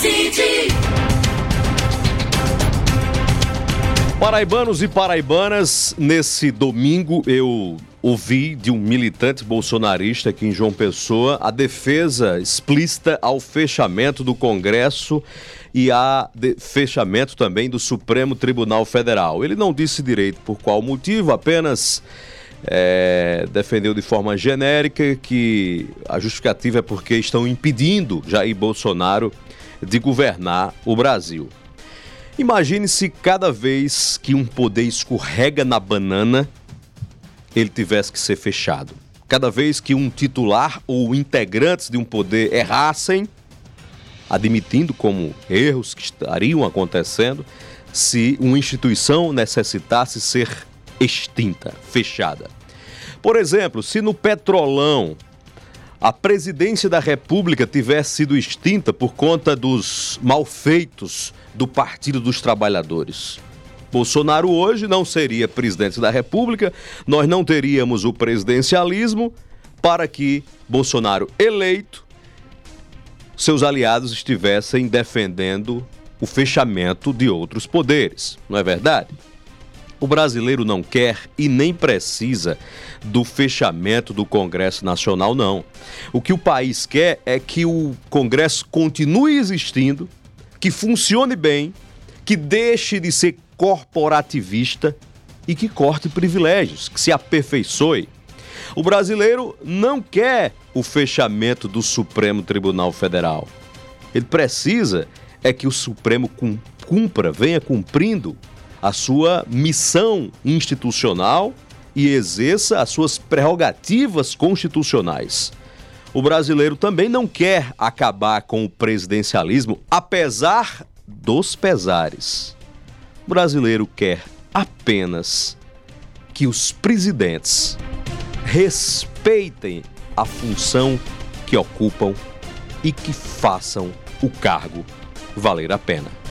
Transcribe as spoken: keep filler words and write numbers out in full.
City. Paraibanos e paraibanas, nesse domingo eu ouvi de um militante bolsonarista aqui em João Pessoa a defesa explícita ao fechamento do Congresso e a de fechamento também do Supremo Tribunal Federal. Ele não disse direito por qual motivo, apenas é, defendeu de forma genérica que a justificativa é porque estão impedindo Jair Bolsonaro de governar o Brasil. Imagine se cada vez que um poder escorrega na banana, ele tivesse que ser fechado. Cada vez que um titular ou integrantes de um poder errassem, admitindo como erros que estariam acontecendo, se uma instituição necessitasse ser extinta, fechada. Por exemplo, se no Petrolão a presidência da República tivesse sido extinta por conta dos malfeitos do Partido dos Trabalhadores, Bolsonaro hoje não seria presidente da República, nós não teríamos o presidencialismo para que Bolsonaro eleito, seus aliados estivessem defendendo o fechamento de outros poderes, não é verdade? O brasileiro não quer e nem precisa do fechamento do Congresso Nacional, não. O que o país quer é que o Congresso continue existindo, que funcione bem, que deixe de ser corporativista e que corte privilégios, que se aperfeiçoe. O brasileiro não quer o fechamento do Supremo Tribunal Federal. Ele precisa é que o Supremo cumpra, venha cumprindo a sua missão institucional e exerça as suas prerrogativas constitucionais. O brasileiro também não quer acabar com o presidencialismo, apesar dos pesares. O brasileiro quer apenas que os presidentes respeitem a função que ocupam e que façam o cargo valer a pena.